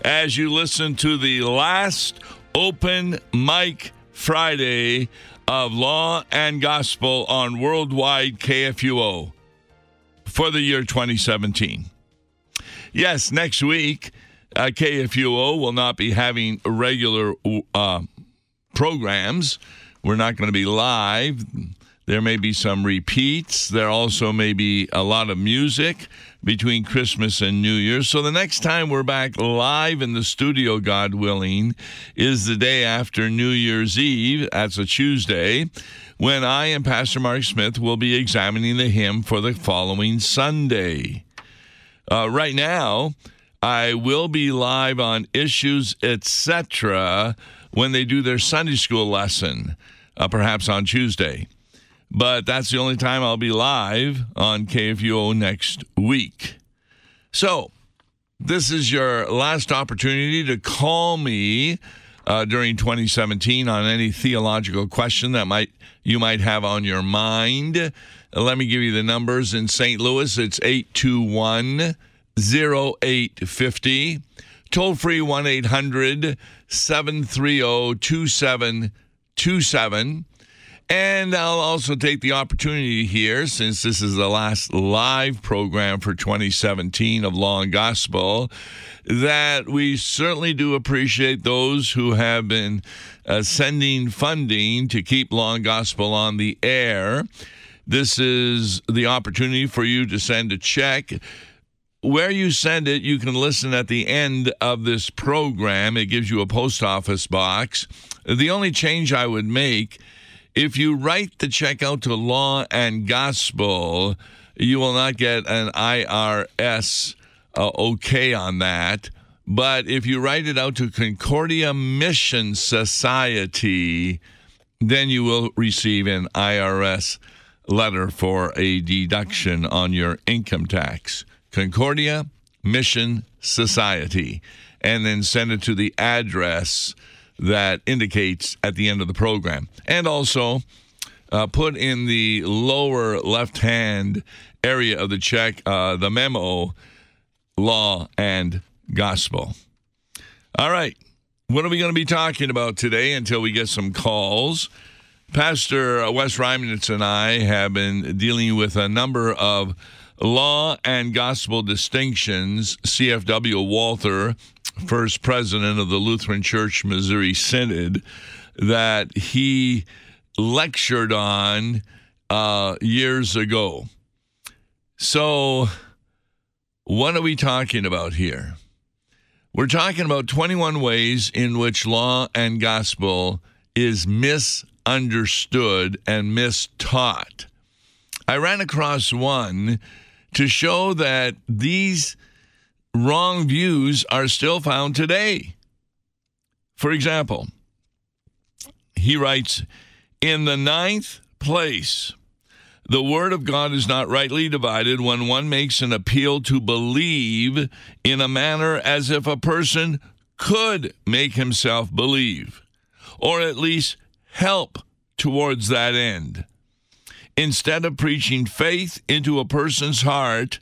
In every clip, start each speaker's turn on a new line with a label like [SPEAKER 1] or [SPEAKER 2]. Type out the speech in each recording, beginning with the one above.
[SPEAKER 1] as you listen to the last Open Mic Friday of Law and Gospel on Worldwide KFUO for the year 2017. Yes, next week, KFUO will not be having regular programs. We're not going to be live. There may be some repeats. There also may be a lot of music between Christmas and New Year's. So the next time we're back live in the studio, God willing, is the day after New Year's Eve. That's a Tuesday, when I and Pastor Mark Smith will be examining the hymn for the following Sunday. Right now, I will be live on Issues, Etc. when they do their Sunday school lesson, perhaps on Tuesday. But that's the only time I'll be live on KFUO next week. So, this is your last opportunity to call me during 2017 on any theological question that you might have on your mind. Let me give you the numbers. In St. Louis, it's 821-0850. Toll free 1-800-730-2727. And I'll also take the opportunity here, since this is the last live program for 2017 of Law and Gospel, that we certainly do appreciate those who have been sending funding to keep Law and Gospel on the air. This is the opportunity for you to send a check. Where you send it, you can listen at the end of this program. It gives you a post office box. The only change I would make, if you write the check out to Law and Gospel, you will not get an IRS okay on that. But if you write it out to Concordia Mission Society, then you will receive an IRS letter for a deduction on your income tax. Concordia Mission Society. And then send it to the address that indicates at the end of the program. And also put in the lower left-hand area of the check the memo, Law and Gospel. All right. What are we going to be talking about today until we get some calls? Pastor Wes Reimanitz and I have been dealing with a number of law and gospel distinctions. CFW Walther, first president of the Lutheran Church Missouri Synod, that he lectured on years ago. So what are we talking about here? We're talking about 21 ways in which law and gospel is misunderstood and mistaught. I ran across one to show that these wrong views are still found today. For example, he writes, in the 9th place, the word of God is not rightly divided when one makes an appeal to believe in a manner as if a person could make himself believe, or at least help towards that end, instead of preaching faith into a person's heart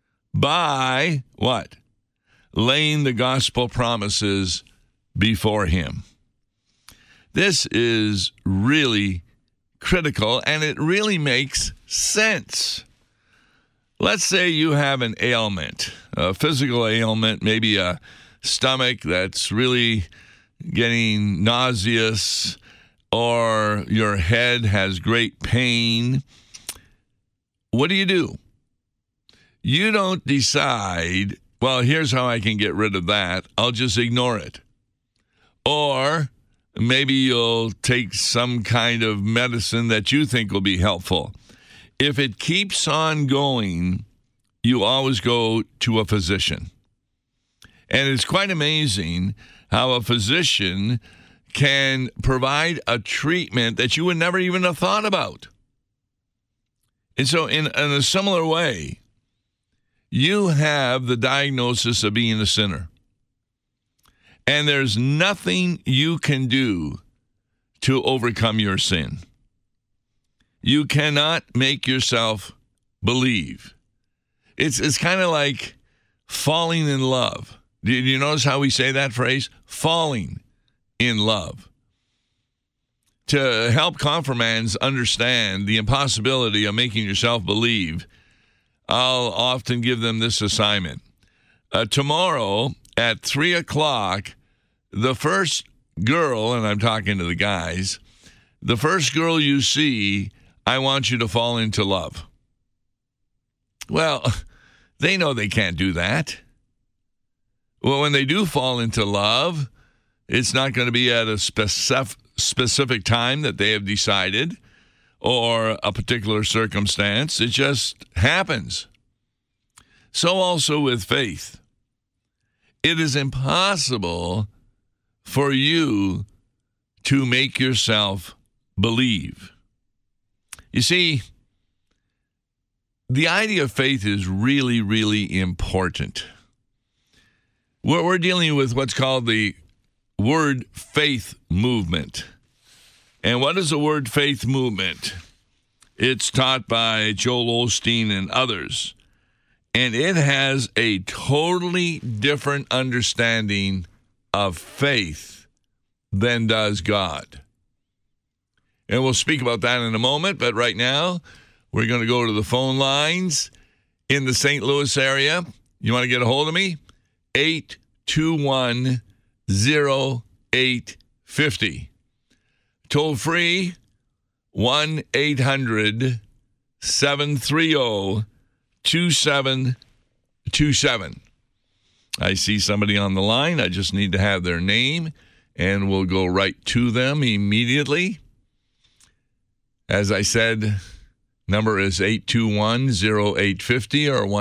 [SPEAKER 1] by what? Laying the gospel promises before him. This is really critical, and it really makes sense. Let's say you have an ailment, a physical ailment, maybe a stomach that's really getting nauseous, or your head has great pain. What do? You don't decide, well, here's how I can get rid of that. I'll just ignore it. Or maybe you'll take some kind of medicine that you think will be helpful. If it keeps on going, you always go to a physician. And it's quite amazing how a physician can provide a treatment that you would never even have thought about. And so in a similar way, you have the diagnosis of being a sinner. And there's nothing you can do to overcome your sin. You cannot make yourself believe. It's kind of like falling in love. Did you notice how we say that phrase? Falling in love. To help confirmands understand the impossibility of making yourself believe, I'll often give them this assignment. Tomorrow at 3 o'clock, the first girl, and I'm talking to the guys, the first girl you see, I want you to fall into love. Well, they know they can't do that. Well, when they do fall into love, it's not going to be at a specific time that they have decided or a particular circumstance. It just happens. So also with faith. It is impossible for you to make yourself believe. You see, the idea of faith is really, really important. We're dealing with what's called the word faith movement. And what is the word faith movement? It's taught by Joel Osteen and others. And it has a totally different understanding of faith than does God. And we'll speak about that in a moment. But right now, we're going to go to the phone lines in the St. Louis area. You want to get a hold of me? 821-0850. Toll free, 1-800-730-2727. I see somebody on the line. I just need to have their name, and we'll go right to them immediately. As I said, number is 821-0850 or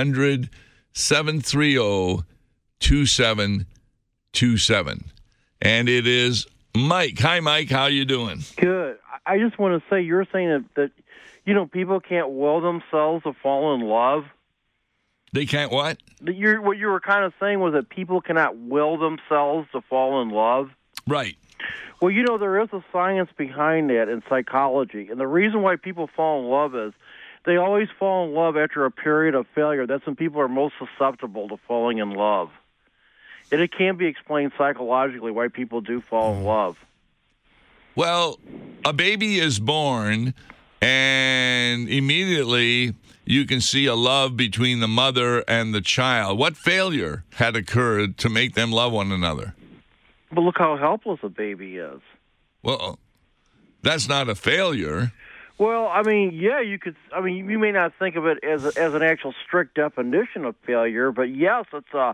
[SPEAKER 1] 1-800-730-2727. And it is Mike. Hi, Mike. How you doing?
[SPEAKER 2] Good. I just want to say, you're saying that people can't will themselves to fall in love.
[SPEAKER 1] They can't what?
[SPEAKER 2] What you were kind of saying was that people cannot will themselves to fall in love.
[SPEAKER 1] Right.
[SPEAKER 2] Well, there is a science behind that in psychology. And the reason why people fall in love is they always fall in love after a period of failure. That's when people are most susceptible to falling in love. And it can be explained psychologically why people do fall in love.
[SPEAKER 1] Well, a baby is born, and immediately you can see a love between the mother and the child. What failure had occurred to make them love one another?
[SPEAKER 2] But look how helpless a baby is.
[SPEAKER 1] Well, that's not a failure.
[SPEAKER 2] Well, I mean, yeah, you could. I mean, you may not think of it as an actual strict definition of failure, but yes,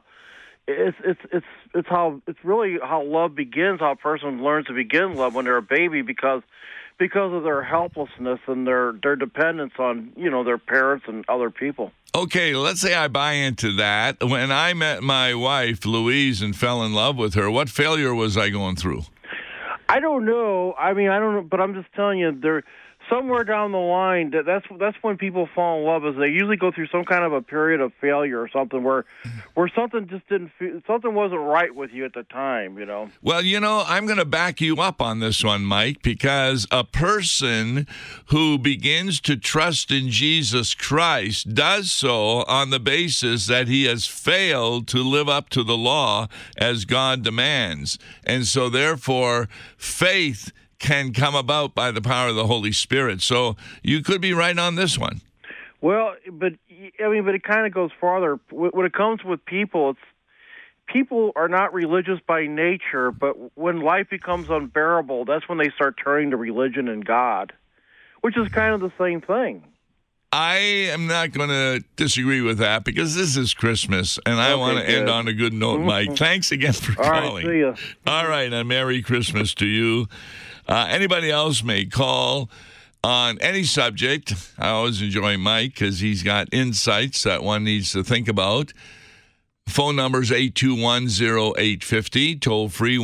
[SPEAKER 2] it's really how love begins. How a person learns to begin love when they're a baby, because of their helplessness and their dependence on their parents and other people.
[SPEAKER 1] Okay, let's say I buy into that. When I met my wife, Louise, and fell in love with her, what failure was I going through?
[SPEAKER 2] I don't know. I mean, I don't know, but I'm just telling you, there somewhere down the line, that's when people fall in love. Is they usually go through some kind of a period of failure or something where something just didn't feel, something wasn't right with you at the time.
[SPEAKER 1] Well, I'm going to back you up on this one, Mike, because a person who begins to trust in Jesus Christ does so on the basis that he has failed to live up to the law as God demands, and so therefore faith can come about by the power of the Holy Spirit. So you could be right on this one.
[SPEAKER 2] Well, but it kind of goes farther. When it comes with people, people are not religious by nature, but when life becomes unbearable, that's when they start turning to religion and God, which is kind of the same thing.
[SPEAKER 1] I am not going to disagree with that because this is Christmas, and I want to end on a good note, Mike. Thanks again for calling.
[SPEAKER 2] All right, see ya.
[SPEAKER 1] All right, and Merry Christmas to you. Anybody else may call on any subject. I always enjoy Mike because he's got insights that one needs to think about. Phone number is 821-0850, toll free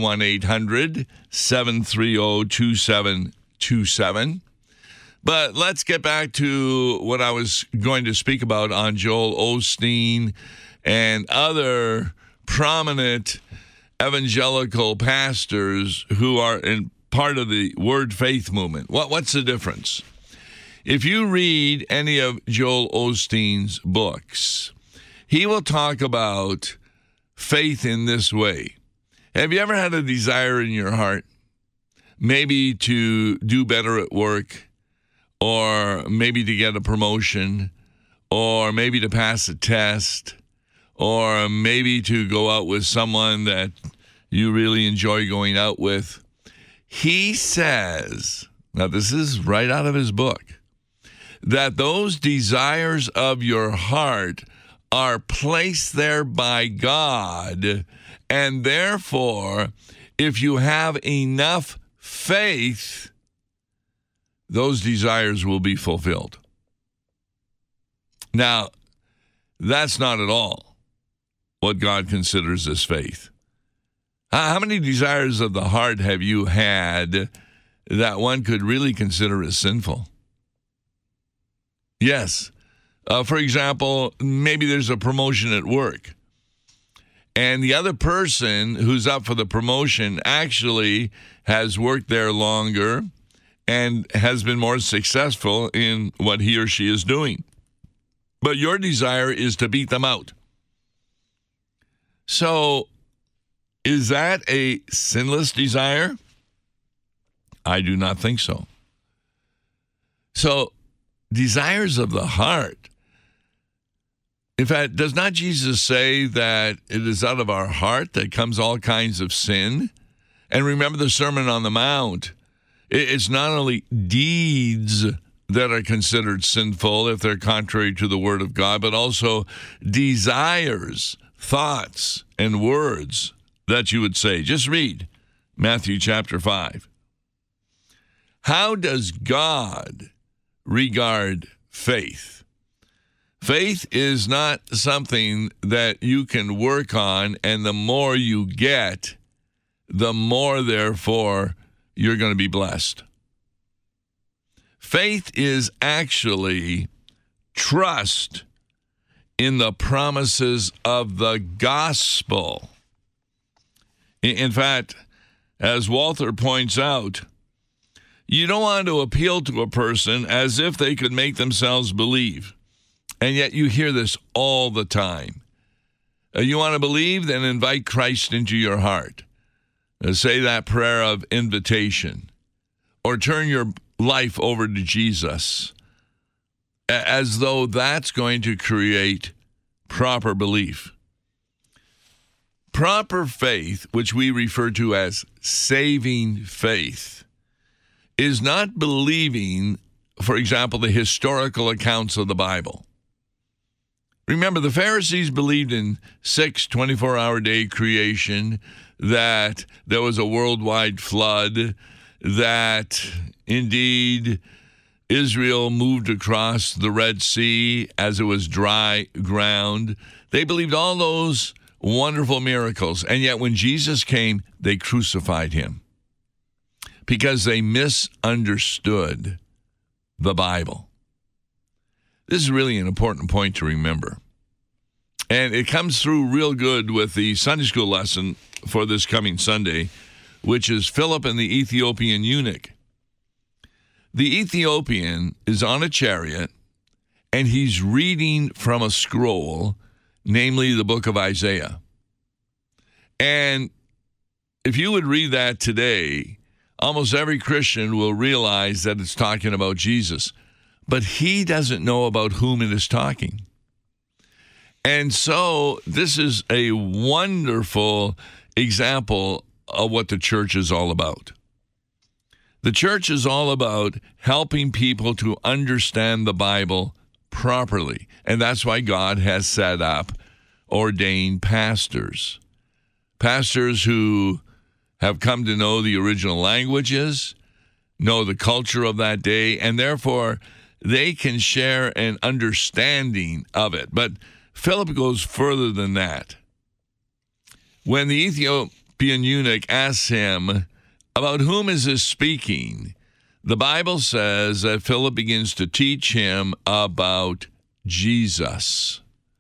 [SPEAKER 1] 1-800-730-2727. But let's get back to what I was going to speak about on Joel Osteen and other prominent evangelical pastors who are in part of the word faith movement. What's the difference? If you read any of Joel Osteen's books, he will talk about faith in this way. Have you ever had a desire in your heart, maybe to do better at work, or maybe to get a promotion, or maybe to pass a test, or maybe to go out with someone that you really enjoy going out with? He says, now this is right out of his book, that those desires of your heart are placed there by God, and therefore, if you have enough faith, those desires will be fulfilled. Now, that's not at all what God considers as faith. How many desires of the heart have you had that one could really consider as sinful? Yes. For example, maybe there's a promotion at work, and the other person who's up for the promotion actually has worked there longer and has been more successful in what he or she is doing. But your desire is to beat them out. So, is that a sinless desire? I do not think so. So, desires of the heart. In fact, does not Jesus say that it is out of our heart that comes all kinds of sin? And remember the Sermon on the Mount. It's not only deeds that are considered sinful if they're contrary to the Word of God, but also desires, thoughts, and words that you would say. Just read Matthew chapter 5. How does God regard faith? Faith is not something that you can work on, and the more you get, the more, therefore, you're going to be blessed. Faith is actually trust in the promises of the gospel. In fact, as Walther points out, you don't want to appeal to a person as if they could make themselves believe. And yet you hear this all the time. You want to believe? Then invite Christ into your heart. Say that prayer of invitation. Or turn your life over to Jesus, as though that's going to create proper belief. Proper faith, which we refer to as saving faith, is not believing, for example, the historical accounts of the Bible. Remember, the Pharisees believed in 6 24-hour-day creation, that there was a worldwide flood, that indeed Israel moved across the Red Sea as it was dry ground. They believed all those wonderful miracles, and yet when Jesus came, they crucified him because they misunderstood the Bible. This is really an important point to remember. And it comes through real good with the Sunday school lesson for this coming Sunday, which is Philip and the Ethiopian eunuch. The Ethiopian is on a chariot, and he's reading from a scroll, namely the book of Isaiah. And if you would read that today, almost every Christian will realize that it's talking about Jesus, but he doesn't know about whom it is talking. And so this is a wonderful example of what the church is all about. The church is all about helping people to understand the Bible properly. And that's why God has set up ordained pastors. Pastors who have come to know the original languages, know the culture of that day, and therefore they can share an understanding of it. But Philip goes further than that. When the Ethiopian eunuch asks him, about whom is this speaking? The Bible says that Philip begins to teach him about Jesus.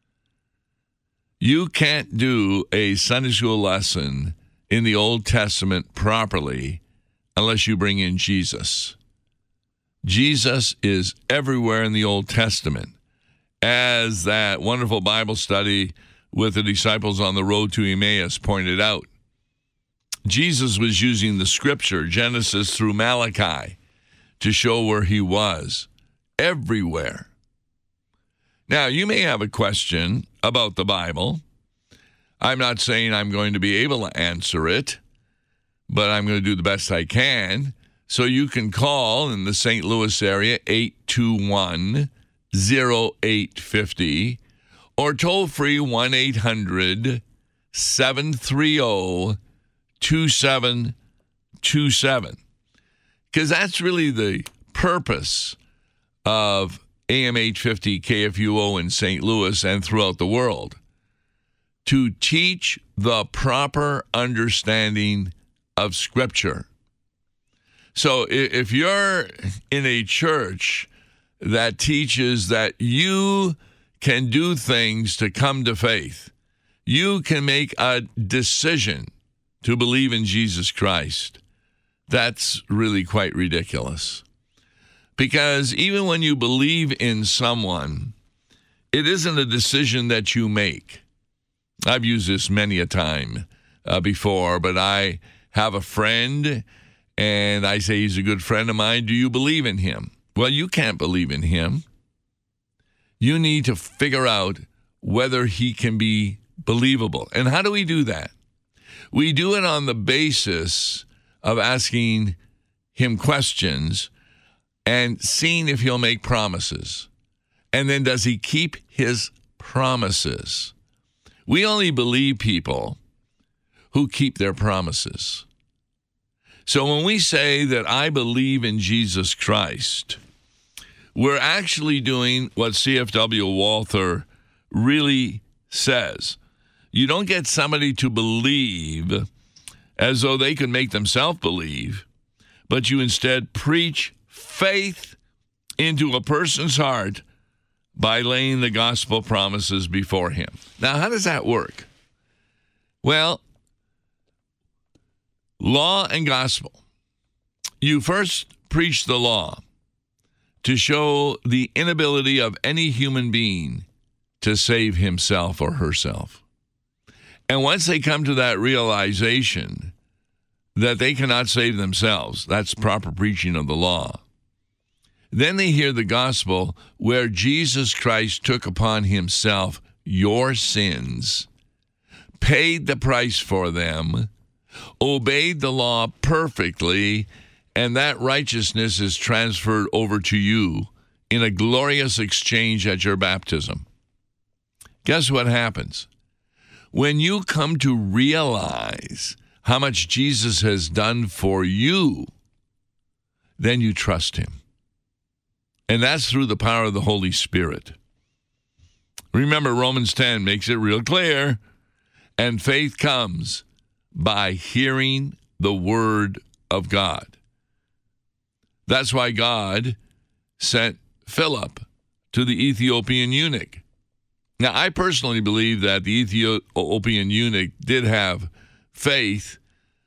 [SPEAKER 1] You can't do a Sunday school lesson in the Old Testament properly unless you bring in Jesus. Jesus is everywhere in the Old Testament, as that wonderful Bible study with the disciples on the road to Emmaus pointed out. Jesus was using the scripture, Genesis through Malachi, to show where he was, everywhere. Now, you may have a question about the Bible. I'm not saying I'm going to be able to answer it, but I'm going to do the best I can. So you can call in the St. Louis area, 821-0850, or toll free 1-800-730-2727. Because that's really the purpose of AM 850 KFUO in St. Louis and throughout the world, to teach the proper understanding of Scripture. So if you're in a church that teaches that you can do things to come to faith, you can make a decision to believe in Jesus Christ, that's really quite ridiculous. Because even when you believe in someone, it isn't a decision that you make. I've used this many a time before, but I have a friend, and I say he's a good friend of mine. Do you believe in him? Well, you can't believe in him. You need to figure out whether he can be believable. And how do we do that? We do it on the basis of asking him questions and seeing if he'll make promises. And then does he keep his promises? We only believe people who keep their promises. So when we say that I believe in Jesus Christ, we're actually doing what C.F.W. Walther really says. You don't get somebody to believe as though they could make themselves believe, but you instead preach faith into a person's heart by laying the gospel promises before him. Now, how does that work? Well, law and gospel. You first preach the law to show the inability of any human being to save himself or herself. And once they come to that realization that they cannot save themselves, that's proper preaching of the law. Then they hear the gospel where Jesus Christ took upon himself your sins, paid the price for them, obeyed the law perfectly, and that righteousness is transferred over to you in a glorious exchange at your baptism. Guess what happens? When you come to realize how much Jesus has done for you, then you trust him. And that's through the power of the Holy Spirit. Remember, Romans 10 makes it real clear. And faith comes by hearing the word of God. That's why God sent Philip to the Ethiopian eunuch. Now, I personally believe that the Ethiopian eunuch did have faith,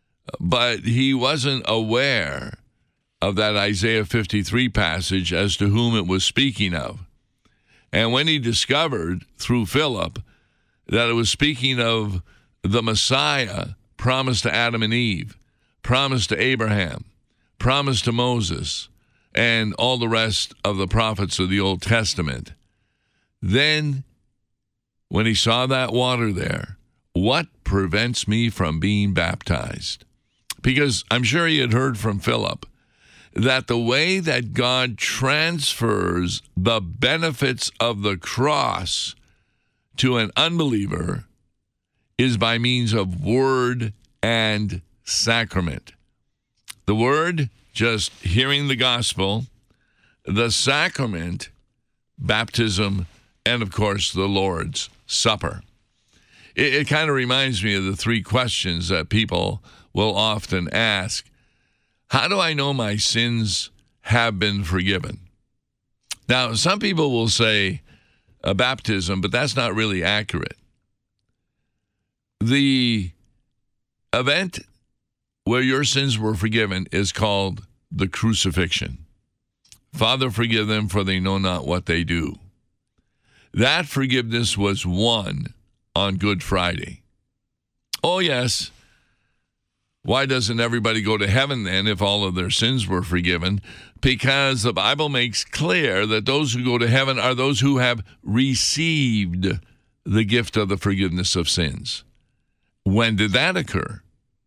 [SPEAKER 1] but he wasn't aware of that Isaiah 53 passage as to whom it was speaking of. And when he discovered through Philip that it was speaking of the Messiah promised to Adam and Eve, promised to Abraham, promised to Moses, and all the rest of the prophets of the Old Testament, then when he saw that water there, what prevents me from being baptized? Because I'm sure he had heard from Philip that the way that God transfers the benefits of the cross to an unbeliever is by means of word and sacrament. The word, just hearing the gospel; the sacrament, baptism, and of course the Lord's Supper. It kind of reminds me of the three questions that people will often ask. How do I know my sins have been forgiven? Now, some people will say baptism, but that's not really accurate. The event where your sins were forgiven is called the crucifixion. Father, forgive them, for they know not what they do. That forgiveness was won on Good Friday. Oh, yes. Why doesn't everybody go to heaven then if all of their sins were forgiven? Because the Bible makes clear that those who go to heaven are those who have received the gift of the forgiveness of sins. When did that occur?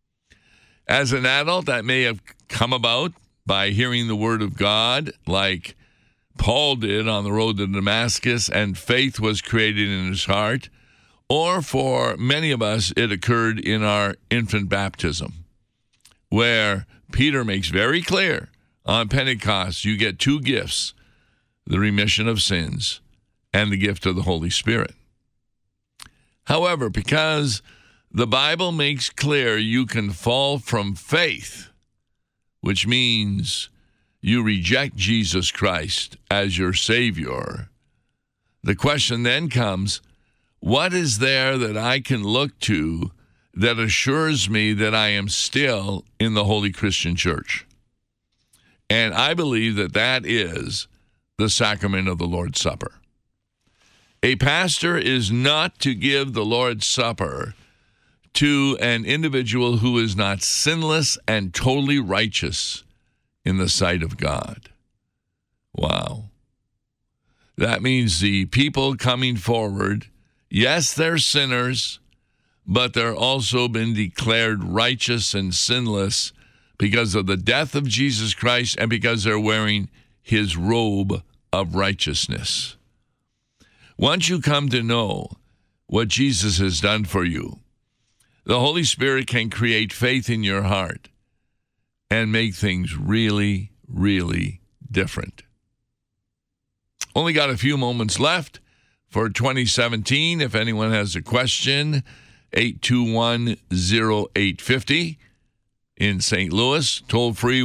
[SPEAKER 1] As an adult, that may have come about by hearing the word of God like Paul did on the road to Damascus, and faith was created in his heart. Or for many of us, it occurred in our infant baptism, where Peter makes very clear on Pentecost, you get two gifts, the remission of sins and the gift of the Holy Spirit. However, because the Bible makes clear you can fall from faith, which means you reject Jesus Christ as your Savior, the question then comes, what is there that I can look to that assures me that I am still in the Holy Christian Church? And I believe that that is the sacrament of the Lord's Supper. A pastor is not to give the Lord's Supper to an individual who is not sinless and totally righteous in the sight of God. Wow. That means the people coming forward, yes, they're sinners, but they're also been declared righteous and sinless because of the death of Jesus Christ and because they're wearing his robe of righteousness. Once you come to know what Jesus has done for you, the Holy Spirit can create faith in your heart and make things really, really different. Only got a few moments left for 2017. If anyone has a question, 821-0850 in St. Louis, toll free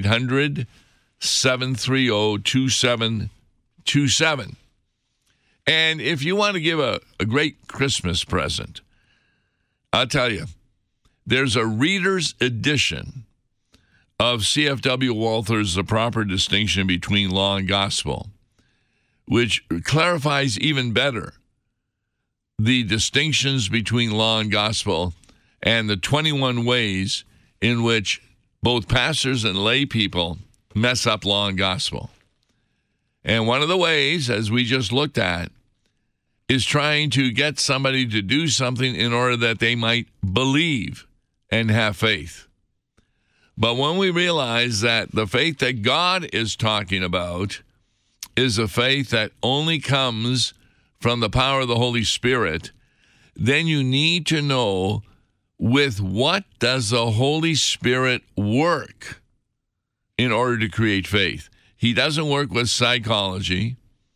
[SPEAKER 1] 1-800-730-2727. And if you want to give a great Christmas present, I'll tell you, there's a reader's edition of C.F.W. Walther's The Proper Distinction Between Law and Gospel, which clarifies even better the distinctions between law and gospel and the 21 ways in which both pastors and lay people mess up law and gospel. And one of the ways, as we just looked at, is trying to get somebody to do something in order that they might believe and have faith. But when we realize that the faith that God is talking about is a faith that only comes from the power of the Holy Spirit, then you need to know, with what does the Holy Spirit work in order to create faith? He doesn't work with psychology.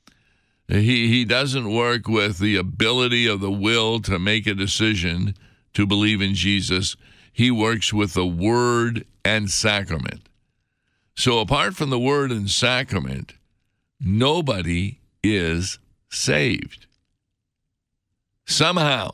[SPEAKER 1] He doesn't work with the ability of the will to make a decision to believe in Jesus. He works with the Word and sacrament. So apart from the Word and sacrament, nobody is saved. Somehow,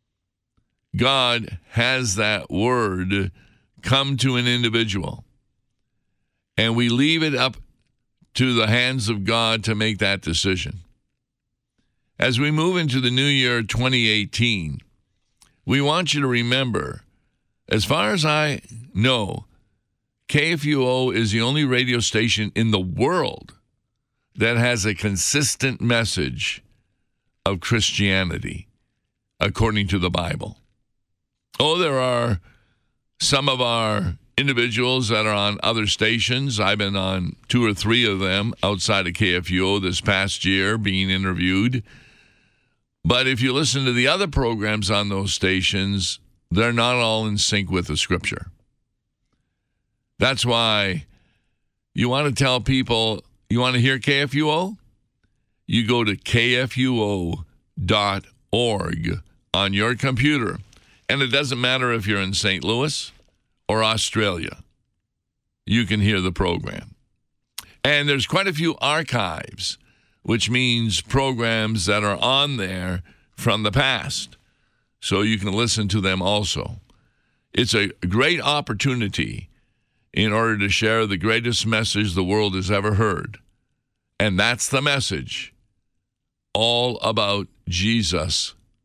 [SPEAKER 1] God has that Word come to an individual, and we leave it up to the hands of God to make that decision. As we move into the new year 2018, we want you to remember, as far as I know, KFUO is the only radio station in the world that has a consistent message of Christianity, according to the Bible. Oh, there are some of our individuals that are on other stations. I've been on 2 or 3 of them outside of KFUO this past year being interviewed. But if you listen to the other programs on those stations, they're not all in sync with the Scripture. That's why you want to tell people, you want to hear KFUO? You go to kfuo.org on your computer. And it doesn't matter if you're in St. Louis or Australia. You can hear the program. And there's quite a few archives, which means programs that are on there from the past. So you can listen to them also. It's a great opportunity in order to share the greatest message the world has ever heard. And that's the message, all about Jesus, the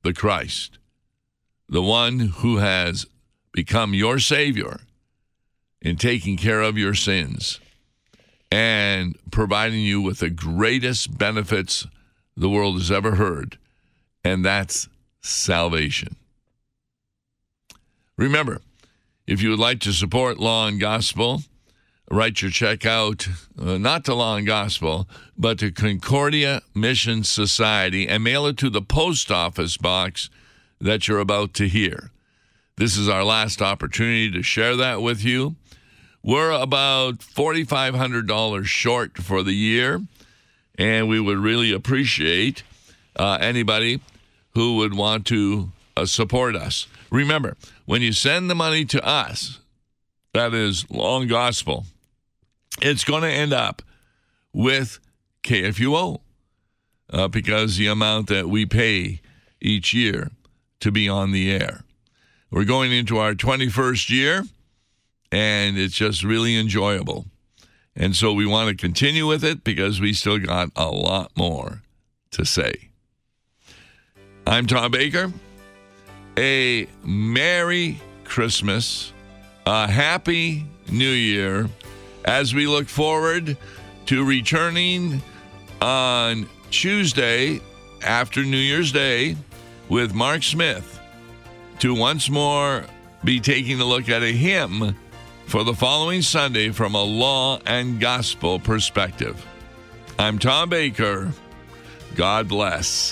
[SPEAKER 1] the Christ, the one who has become your Savior in taking care of your sins and providing you with the greatest benefits the world has ever heard, and that's salvation. Remember, if you would like to support Law and Gospel, write your check out, not to Law and Gospel, but to Concordia Mission Society, and mail it to the post office box that you're about to hear. This is our last opportunity to share that with you. We're about $4,500 short for the year, and we would really appreciate anybody who would want to support us. Remember, when you send the money to us, that is Law and Gospel, it's going to end up with KFUO because the amount that we pay each year to be on the air. We're going into our 21st year, and it's just really enjoyable. And so we want to continue with it because we still got a lot more to say. I'm Tom Baker. A Merry Christmas, a Happy New Year, as we look forward to returning on Tuesday after New Year's Day with Mark Smith to once more be taking a look at a hymn for the following Sunday from a Law and Gospel perspective. I'm Tom Baker. God bless.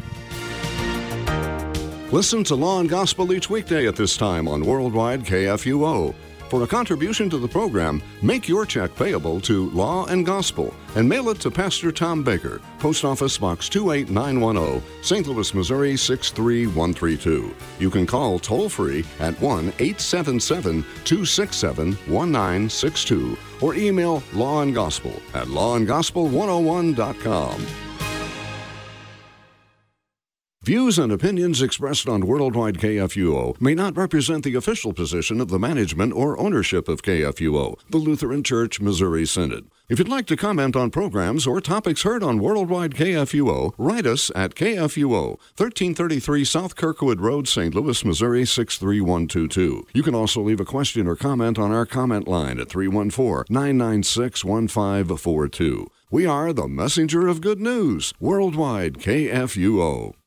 [SPEAKER 3] Listen to Law and Gospel each weekday at this time on Worldwide KFUO. For a contribution to the program, make your check payable to Law and Gospel and mail it to Pastor Tom Baker, Post Office Box 28910, St. Louis, Missouri 63132. You can call toll-free at 1-877-267-1962 or email lawandgospel@lawandgospel101.com. Views and opinions expressed on Worldwide KFUO may not represent the official position of the management or ownership of KFUO, the Lutheran Church Missouri Synod. If you'd like to comment on programs or topics heard on Worldwide KFUO, write us at KFUO, 1333 South Kirkwood Road, St. Louis, Missouri 63122. You can also leave a question or comment on our comment line at 314-996-1542. We are the messenger of good news, Worldwide KFUO.